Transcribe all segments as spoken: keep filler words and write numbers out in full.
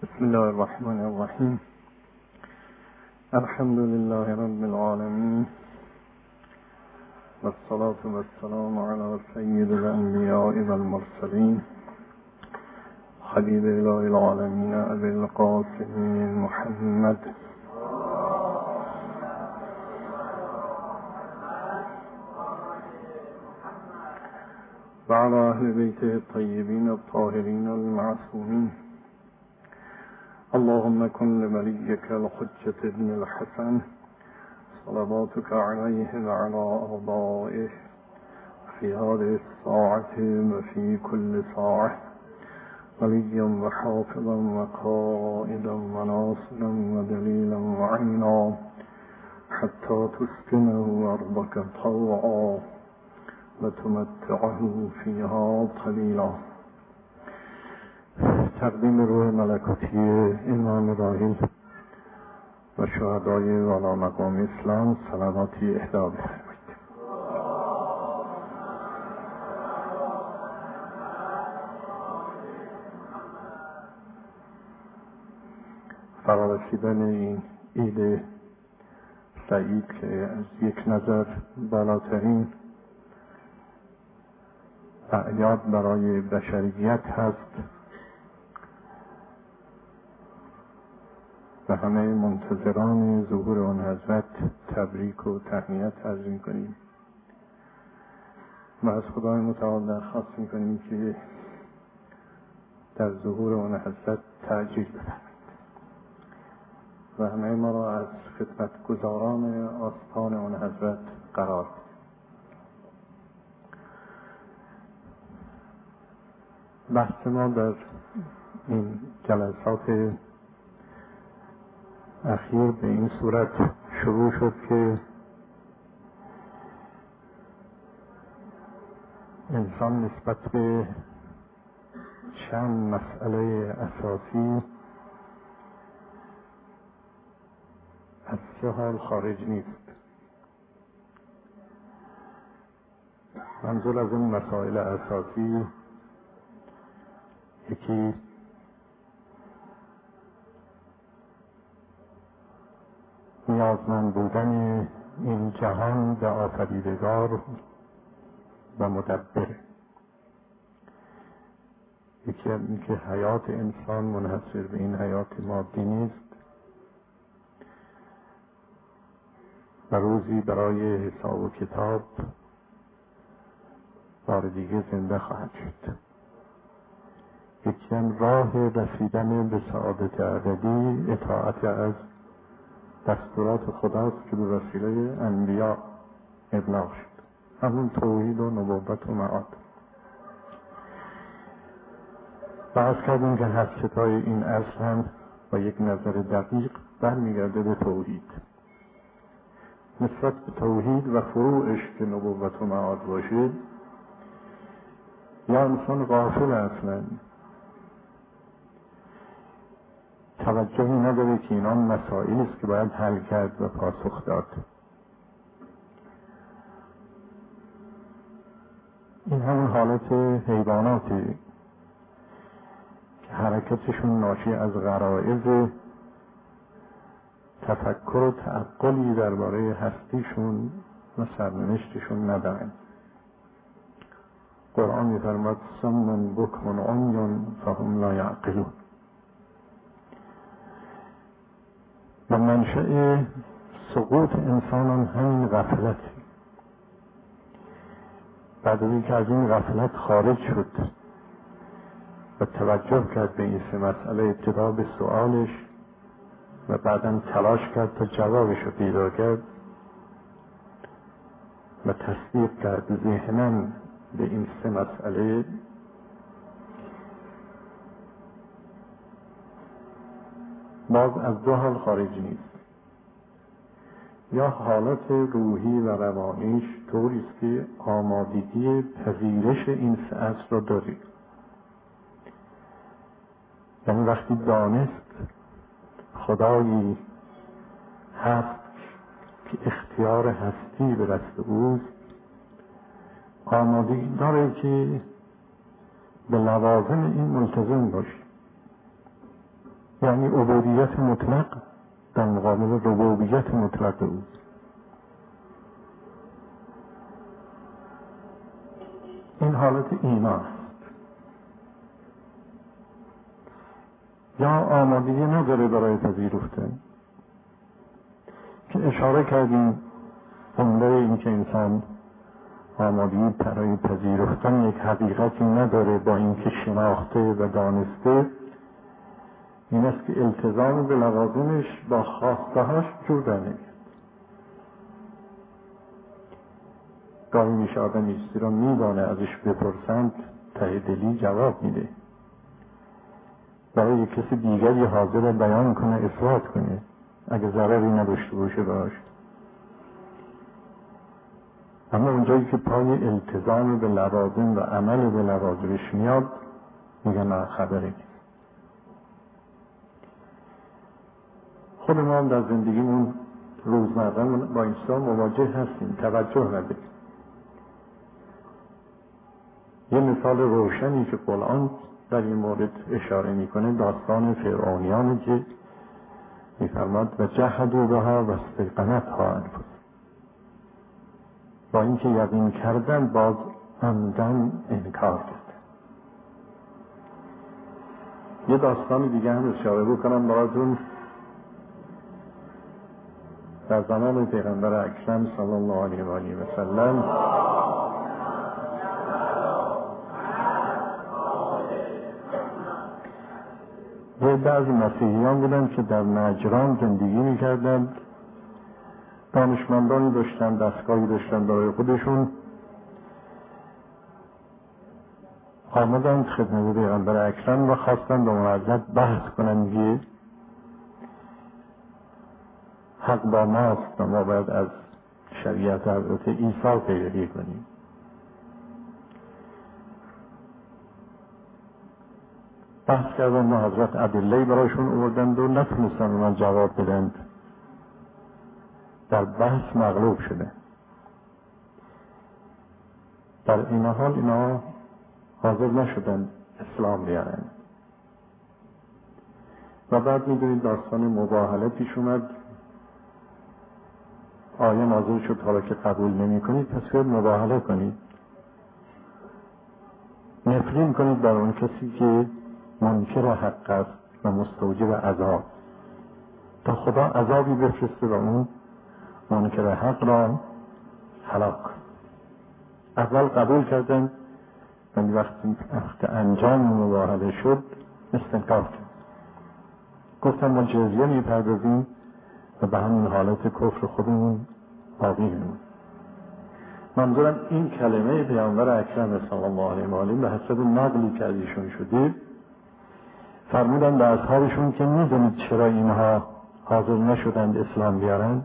بسم الله الرحمن الرحیم. الحمد لله رب العالمین والصلاة والسلام على سید الانبیاء والمرسلین حبیب اله العالمین ابی القاسم محمد و علی اهل بیته الطیبین الطاهرین المعصومین. اللهم كن لوليك الحجة ابن الحسن صلواتك عليه وعلى آبائه في هذه الساعة وفي كل ساعة وليا وحافظا وقائدا وناصرا ودليلا وعينا حتى تسكنه أرضك طوعا وتمتعه فيها قليلا. تقدیم روح ملکوتی امام راحل و شهدای والا مقام اسلام صلواتی اهدا بفرمایید. فرارسیدن این عید سعید که از یک نظر بالاترین اعیاد برای بشریت هست و همه منتظران ظهور آن حضرت تبریک و تهنیت عرض می‌کنیم و از خدای متعال درخواست می‌کنیم که در ظهور آن حضرت تعجیل بفرمایید و همه ما را از خدمتگزاران آستان آن حضرت قرار دهید. بحث ما در این جلسات اخیر به این صورت شروع شد که انسان نسبت به چند مسئله اساسی از سه حال خارج نیست. منظور از این مسائل اساسی یکی نیازمند بودن این جهان به آفریدگار و مدبر، یکی این که حیات انسان منحصر به این حیات مادی نیست و روزی برای حساب و کتاب بار دیگه زنده خواهد شد. یکی هم راه رسیدن به سعادت ابدی اطاعت از دستورات خداست که به وسیله انبیاء ابلاغ شد، همون توحید و نبوت و معاد. بحث کردیم که هر ستای این اصل هم با یک نظر دقیق برمیگرده به توحید. نسبت به توحید و فروعش که نبوت و معاد باشه یا انسان غافل اصلا توجهی نداره که اینا مسائلی است که باید حل کرد و پاسخ داد. این همون حالت حیواناتی که حرکتشون ناشی از غرایز تفکر و تعقلی درباره هستیشون و سرنوشتشون ندارن. قرآن می‌فرماید صم بکم عمی فهم لا یعقلون. و منشأ سقوط انسان همین غفلت. بعد از اینکه از این غفلت خارج شد و توجه کرد به این سه مسئله، ابتدا به سؤالش و بعداً تلاش کرد تا جوابش رو پیدا کرد و تصدیق کرد ذهناً به این سه مسئله، باز از دو حال خارج نیست. یا حالت روحی و روانیش طوری است که آمادگی پذیرش این سه اصل را داره. یعنی وقتی دانست خدایی هست که اختیار هستی به دست اوست، آمادگی داره که به لوازم این ملتزم باشه. یعنی عبودیت مطلق در مقابل ربوبیت مطلق او. این حالت ایمان است. یا آمادگی نداره برای پذیرفتن که اشاره کردیم عمده این که انسان آمادگی برای پذیرفتن یک حقیقتی نداره با اینکه شناخته و دانسته، این است که التزام به لوازمش با خواستهاش جور در نمیاد. گاهی میشه آدم ایستی رو میدانه ازش بپرسند ته دلی جواب میده، برای کسی دیگری حاضر بیان کنه، اثبات کنه اگه ضرری نداشته باشه براش. اما اونجایی که پای التزام به لوازم و عمل به لوازمش میاد میگه نه خبری نیست. خود ما هم در زندگیمون روزمره‌مون با این مواجه هستیم، توجه نداریم. یه مثال روشنی که قرآن در این مورد اشاره میکنه داستان فرعونیانی که میفرماد و جحدوا بها و استیقنتها انفسهم، با اینکه یقین کردن باز عمدن انکار کرد. یه داستان دیگه هم اشاره بکنم براتون. در زمان پیغمبر اکرم صلی الله علیه و آله و سلم یه بعضی مسیحیان بودن که در نجران زندگی میکردن، دانشمندانی داشتن، دستگاهی داشتن برای خودشون. آمدند خدمت پیغمبر اکرم و خواستن با اون حضرت بحث کنن که حق با ماست و ما باید از شریعت حضرت عیسی پیروی کنیم. بحث کردن و حضرت ادله برایشون آوردند و نتونستن من جواب بدند. در بحث مغلوب شده. در این حال اینا حاضر نشدن اسلام بیارن و بعد میدونید داستان مباهله پیش اومد. آیه نازل شد حالا که قبول نمی کنید پس باید مباهله کنید، نفرین کنید بر اون کسی که منکر حق است و مستوجب عذاب، تا خدا عذابی بفرسته و اون منکر حق را هلاک. اول قبول کردن ولی وقتی وقت انجام مباهله شد استنکار کرد، گفتن ما جزیه میپردازیم و به همین حالت کفر خودمون باقی میمونیم. منظورم این کلمه پیامبر اکرم صلی الله علیه و آله به حسب نقلی که از ایشون شده فرمودن به اصحابشون که میدونید چرا اینها حاضر نشدند اسلام بیارن؟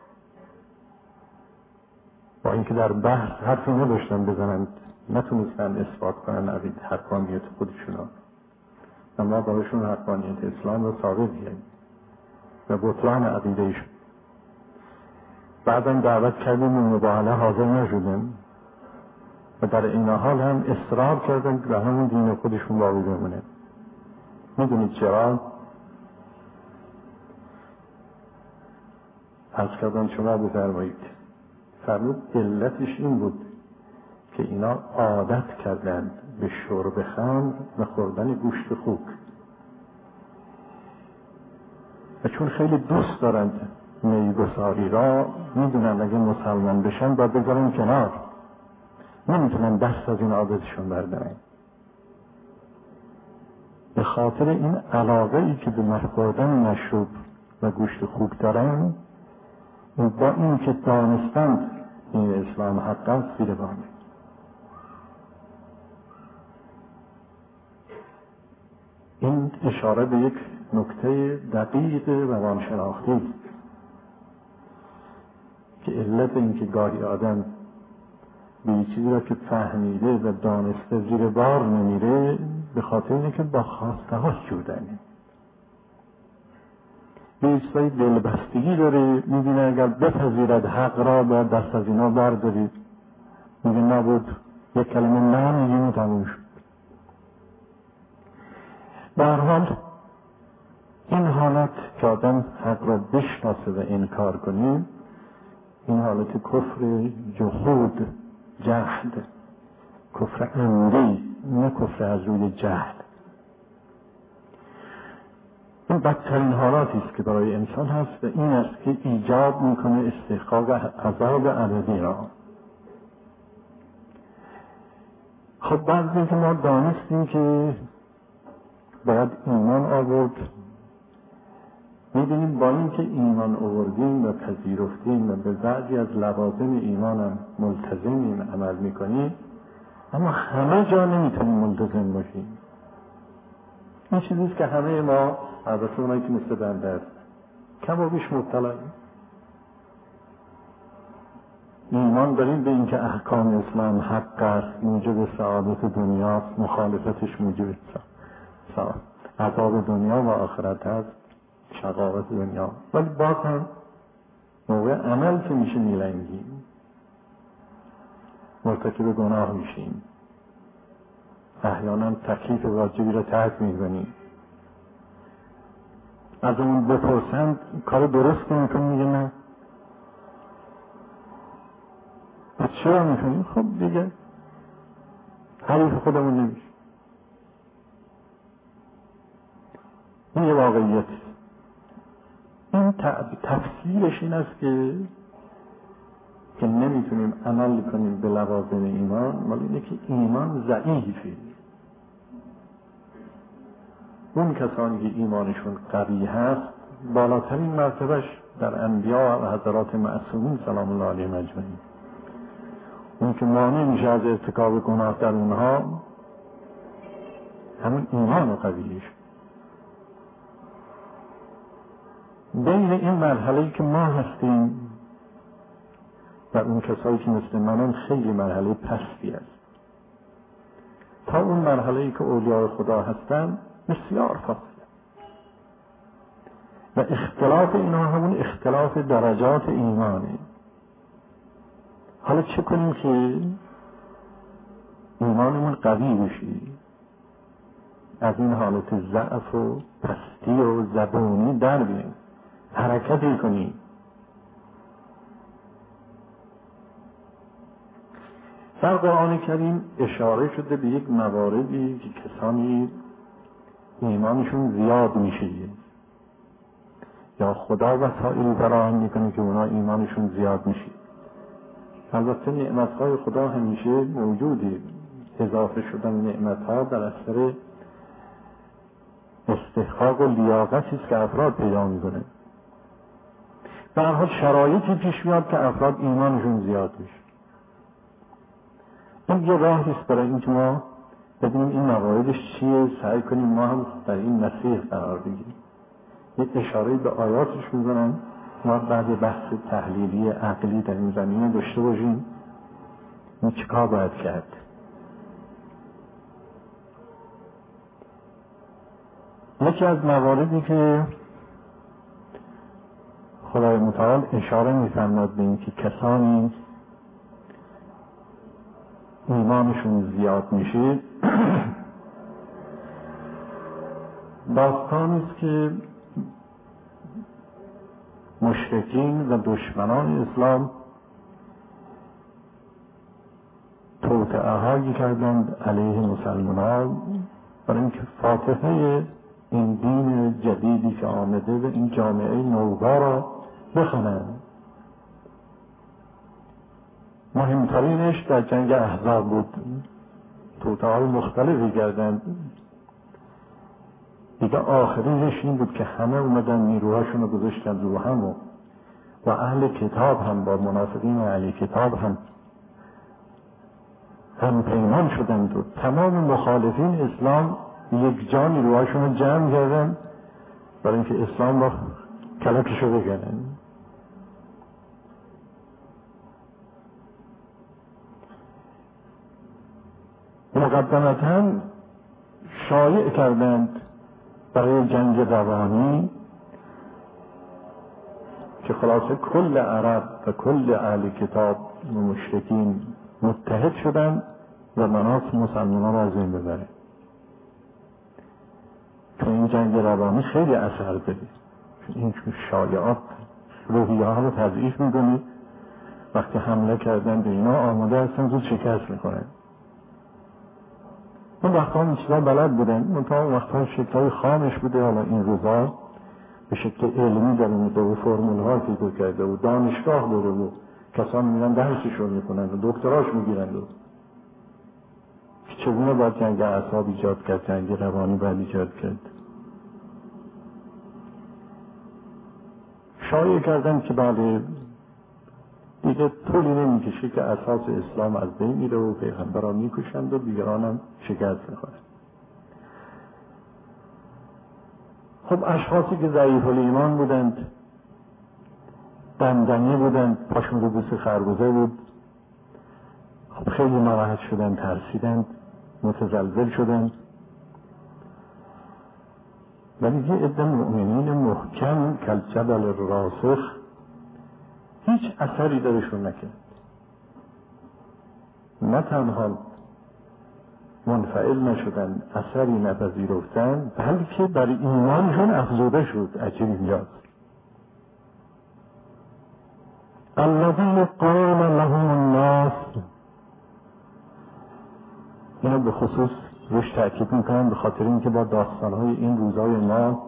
با اینکه در بحث حرفی نداشتن بزنند، نتونستن اثبات کنن از حقانیت خودشون، اما برایشون حقانیت اسلام رو ثابت کردیم و بطلان عقیده ایشون. بعدم دعوت کردیم و مباهله حاضر نشدن و در این حال هم اصرار کردن که به همون دین خودشون باقی بمونه. میدونید چرا؟ عرض کردن شما بفرمایید. فرمود علتش این بود که اینا عادت کردند به شرب خمر و خوردن گوشت خوک و چون خیلی دوست دارند میگساری را، میدونن اگه مسلمان بشن باید بذارن کنار، نمیتونن دست از این عادتشون بردارن. به خاطر این علاقه ای که به خوردن مشروب و گوشت خوک دارن و با این که دانستند این اسلام حق است زیر بار می‌آیند. این اشاره به یک نکته دقیق روانشناختی است که علت این که گاهی آدم به چیزی را که فهمیده و دانسته زیر بار نمیره به خاطر اینه که با خواسته هاش جودنه، به چیزای دلبستگی داره. میبینه اگر بپذیرد حق را باید دست از اینا بردارید، میگه نبود یک کلمه نه میگیم و تموم شد. به هر حال حالت که آدم حق را بشناسه و انکار کنه، این حالت کفر جحود، جهل، کفر عمدی، نه کفر از روی جهل. این بدترین حالاتی است که برای انسان هست و این است که ایجاب میکنه استحقاق عذاب ابدی را. خب بعد اینکه ما دانستیم که باید ایمان آورد، می‌بینیم با اینکه ایمان آوردیم و پذیرفتیم و به بعضی از لوازم ایمانم ملتزمیم، عمل میکنیم، اما همه جا نمیتونیم ملتزم باشیم. این چیزیست که همه ما، البته اونایی که مثل بنده است، کم و بیش مبتلاییم. ایمان داریم به اینکه احکام اسلام حق است، موجب سعادت دنیاست، مخالفتش موجب عذاب دنیا و آخرت هست، شقاوت دنیا. ولی باز هم موقع عمل که میشه میلنگیم، مرتکب گناه میشیم، احیانا تکلیف واجبی را ترک میکنیم. از اون بپرسند کار درست میکنی، میگه نه. چرا میکنیم؟ خب دیگه حریف خودمون نمیشه. این یه واقعیت. این تفسیرش این است که که نمیتونیم عمل کنیم به لوازم ایمان، ولی اینه که ایمان ضعیفه. اون کسانی که ایمانشون قوی هست، بالاترین مرتبهش در انبیا و حضرات معصومین سلام الله علیهم اجمعین، اون که مانع میشه از ارتکاب گناه در اونها، همون ایمان قویش. بین این مرحله‌ای که ما هستیم و اون کسایی که مثل منن خیلی مرحله پستی است. تا اون مرحله‌ای که اولیاء خدا هستن بسیار فاصله و اختلاف اینا همون اختلاف درجات ایمانه. حالا چه کنیم که ایمانمون قوی بشی، از این حالت ضعف و پستی و زبونی در بیاییم، حرکتی کنیم. در قرآن کریم اشاره شده به یک مواردی که کسانی ایمانشون زیاد میشه یا خدا وسائل فراهم میکنه که اونا ایمانشون زیاد میشه. البته نعمتهای خدا همیشه موجوده، اضافه شدن نعمتها در اثر استحقاق و لیاقتی است که افراد پیدا میکنه. به هر حال شرایطی پیش میاد که افراد ایمانشون زیاد میشه. این یه راهی است برای اینکه ما ببینیم این مواردش چیه، سعی کنیم ما هم در این مسیر قرار بگیریم. یک اشاره به آیاتش میزنم، ما بعد بحث تحلیلی عقلی در این زمینه داشته باشیم این چیکار باید کرد. یکی از مواردی که خدای متعال اشاره می‌فرماید به اینکه کسانی ایمانشون زیاد میشه داستانی است که مشرکین و دشمنان اسلام توطئه‌هایی کردند علیه مسلمانان برای اینکه فاتحه این دین جدیدی که آمده و این جامعه نوگا را بخوانند. مهمترینش در جنگ احزاب بود. توطئه‌های مختلفی کردند. دیگه آخرینش این بود که همه اومدن نیروهاشون رو گذاشتن رو هم و, و اهل کتاب هم با منافقین اهل کتاب هم هم پیمان شدند و تمام مخالفین اسلام یک جا نیروهاشون رو جمع کردن برای اینکه اسلام رو کلکشو بگنن. مقدمتاً شایع کردند برای جنگ روانی که خلاصه کل عرب و کل اهل کتاب و مشرکین متحد شدند و مناص مسلمانان را از این ببرند. چون این جنگ روانی خیلی اثر داره، این شایعات روحیه ها رو تضعیف میکنه. وقتی حمله کردن به اینا آماده هستن زود شکست میکنن. اون وقتا این چیزا بلد بودن، منتها اون وقتا شکلهای خامش بوده. حالا این روزا به شکل علمی در اومده و فرمول ها پیدا کرده و دانشگاه داره و کسان میرن درسشون میکنن و دکتراش میگیرن و چگونه باید جنگ اعصاب ایجاد کرد، جنگ روانی باید ایجاد کرد. شایعه کردن که بله دیگه طولی نمیکشه که اساس اسلام از بین میره و پیغمبران میکشند و دیگران هم شکست میخورن. خب اشخاصی که ضعیف الایمان بودند، دندنی بودند، پاشون رو بوس خربزه بود، خب خیلی ناراحت شدند، ترسیدند، متزلزل شدند. ولی یه عده مؤمنین محکم کالجبل الراسخ هیچ اثری درشون نکرد. نه تنها منفعل نشدن، اثری نپذیرفتن، بلکه بر ایمانشون افزوده شد. عجیب اینجاست. الذین قال لهم الناس، اینو به خصوص روش تأکید میکنم به خاطر اینکه با داستانهای این روزای ما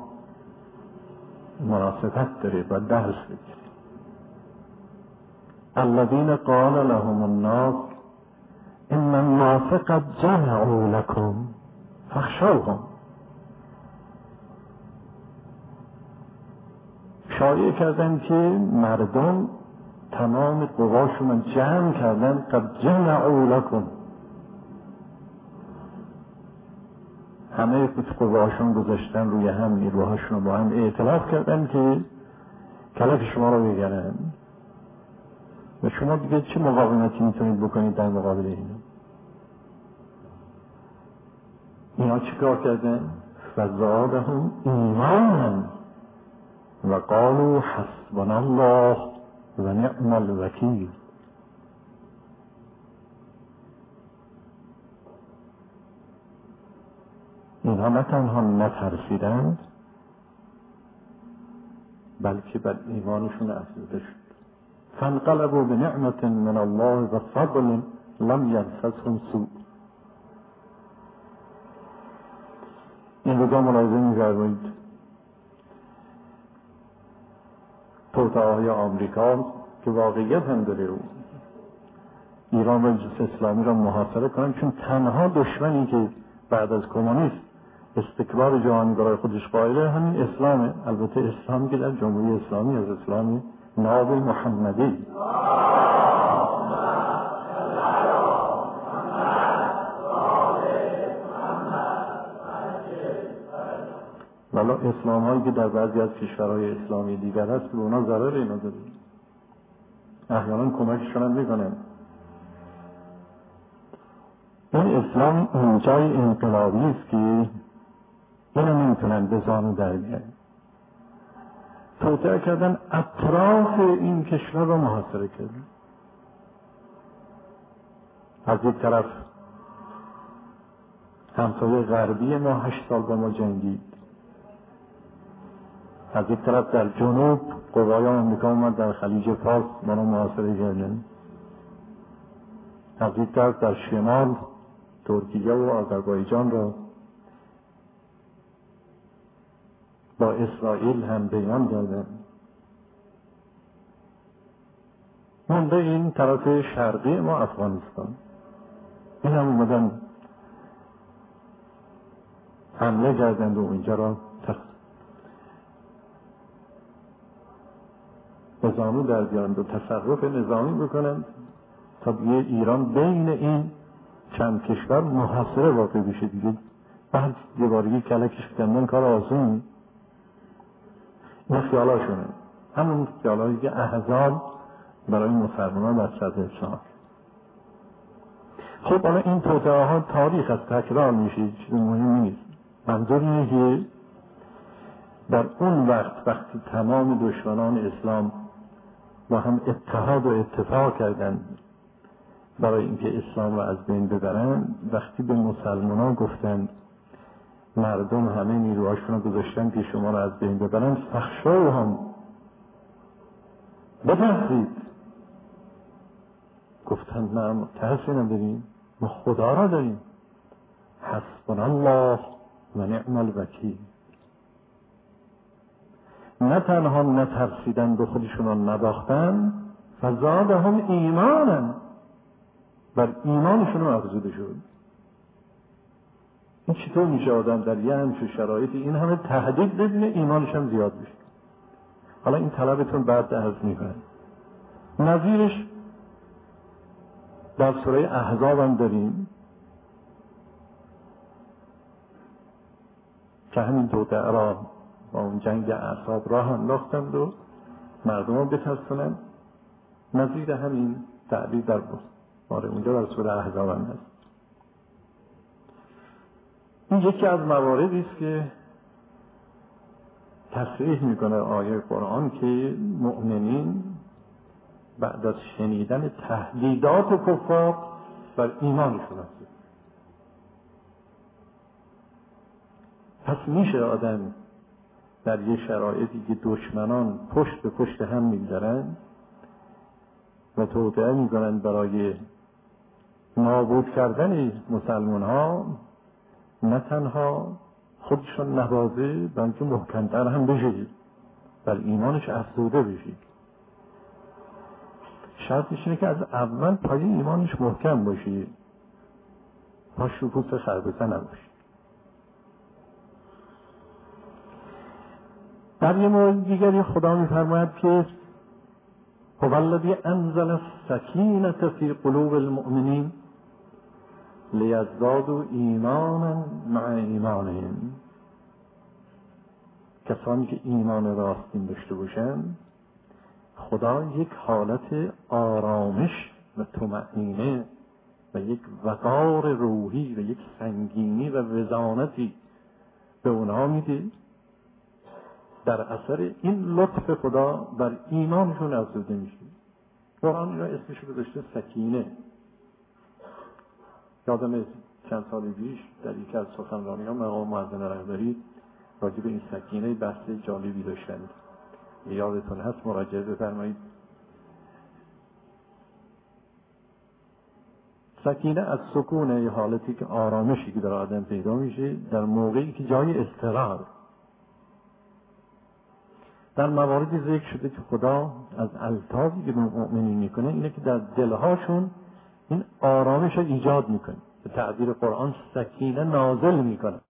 مناسبت داره، باید درس بگیریم. الذین قال لهم الناس ان الناس قد جمعوا لكم فاخشوهم. شایعه کردن که مردم تمام قواشون جمع کردن، قد جمعوا لكم، همه قواشون گذاشتن روی هم، نیروهاشون با هم ائتلاف کردن که کلک شما رو بگیرن و شما دیگه چه مقاومتی میتونید بکنید در مقابل اینا؟ اینا چی کار کردن؟ فزادهم ایمانا و قالوا حسبنا الله و نعم الوکیل. اینها نه تنها نترسیدند بلکه بر ایمانشون افزوده شد. فانقلبوا بنعمة من الله و فضل لم یمسسهم سوء. این روزا ملاحظه می‌فرمایید توطئه‌های آمریکا که واقعیت هم داره او ایران و جمهوری اسلامی را محاصره کنن، چون تنها دشمنی که بعد از کمونیسم استکبار جهانی برای خودش قائله همین اسلامه. البته اسلامی که در جمهوری اسلامی از اسلامی ناب محمدی. ولی اسلام هایی که در بعضی از کشورهای اسلامی دیگر هست به اونا ضرر اینا داره، احیانا کمکشون هم میکنن. این اسلام اونجای انقلابی است که اینو نمیتونن به زانو در بیارن. توطئه کردن، اطراف این کشور رو محاصره کردن. از یک طرف همسایه غربی ما هشت سال با ما جنگید، از یک طرف در جنوب قوای آمریکا اومد در خلیج فارس ما رو محاصره کردن، از یک طرف در شمال ترکیه و آذربایجان را با اسرائیل هم بیان کردن. مونده این طرف شرقی ما افغانستان، این هم اومدن حمله کردند و اینجا را به زانو در بیارند و تصرف نظامی بکنند تا دیگه ایران بین این چند کشور محاصره واقع بشه. دیگه بعد یه بارگی کلکش کندن کار آسون. این خیالاشونه، همون خیالایی که احزاب برای مسلمانان و صدر اسلام. خب حالا این توطئه ها تاریخ از تکرار میشه، چیز مهمی نیست. منظور اینه که در اون وقت وقتی تمام دشمنان اسلام با هم اتحاد و اتفاق کردن برای اینکه اسلام رو از بین ببرن، وقتی به مسلمانان گفتن مردم همه نیروهاشون رو گذاشتن که شما رو از بین ببرن، فخشای هم بترسید. گفتن نه ترسی نداریم، ما خدا را داریم. حسبنا الله و نعم الوکیل. نه تنها نترسیدن، به خودشون رو نباختن، فزادهم ایمانا، بر ایمانشون رو افزوده شد. این چطور میشه آدم در یه همچون شرایطی این همه تهدید ببینه ایمانش هم زیاد بشه؟ حالا این طلبتون بعد عرض میکنه. نظیرش در سوره احزاب هم داریم که همین دو دعرا با اون جنگ اعصاب راه انداختند و مردم رو بترسونن. نظیر همین تعبیر در باره اونجا در سوره احزاب هم هست. این یکی از مواردی است که تصریح میکنه آیه قرآن که مؤمنین بعد از شنیدن تهدیدات کفار بر ایمانشون هست. پس میشه آدم در یه شرایطی که دشمنان پشت به پشت هم می‌گذارن و توطئه میکنن برای نابود کردن مسلمان ها، نه تنها خودشون نوازه بلکه محکمتر هم بشه، بر ایمانش افزوده بشه. شرطش اینه که از اول پای ایمانش محکم باشه، پاش رو پوست خربزه نباشه. در یه مورد دیگری خدا می‌فرماید که هو الذی انزل السکینة فی قلوب المؤمنین لیزدادوا ایمانا مع ایمانهم. کسانی که ایمان راستین داشته باشن، خدا یک حالت آرامش و طمأنینه و یک وقار روحی و یک سنگینی و وزانتی به اونها میده. در اثر این لطف خدا بر ایمانشون افزوده میشه. قرآن را اسمش رو گذاشته سکینه. یادم چند سال پیش در یکی از سخنرانی‌ها مقام معظم رهبری راجع به این سکینه بحث جالبی داشتند. یادتون هست، مراجعه بفرمایید. سکینه از سکونه، یه حالتی که آرامشی که در آدم پیدا میشه در موقعی که جای استقرار. در مواردی ذکر شده که خدا از الطافی که به مؤمنین میکنه اینه که در دلهاشون این آرامش رو ایجاد میکنه. به تعبیر قرآن سکینه نازل میکنه.